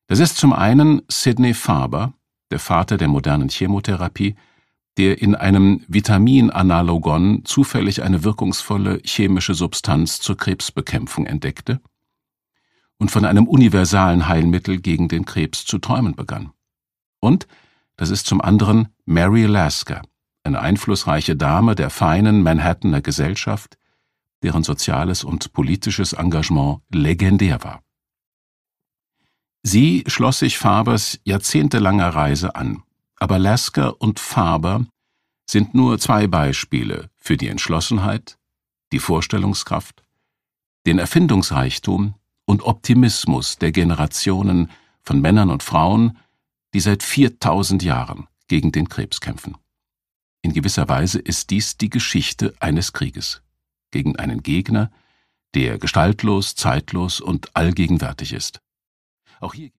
Das ist zum einen Sidney Farber, der Vater der modernen Chemotherapie, der in einem Vitaminanalogon zufällig eine wirkungsvolle chemische Substanz zur Krebsbekämpfung entdeckte und von einem universalen Heilmittel gegen den Krebs zu träumen begann. Und das ist zum anderen Mary Lasker, eine einflussreiche Dame der feinen Manhattaner Gesellschaft, deren soziales und politisches Engagement legendär war. Sie schloss sich Farbers jahrzehntelanger Reise an, aber Lasker und Farber sind nur zwei Beispiele für die Entschlossenheit, die Vorstellungskraft, den Erfindungsreichtum und Optimismus der Generationen von Männern und Frauen, die seit 4000 Jahren gegen den Krebs kämpfen. In gewisser Weise ist dies die Geschichte eines Krieges gegen einen Gegner, der gestaltlos, zeitlos und allgegenwärtig ist. Auch hier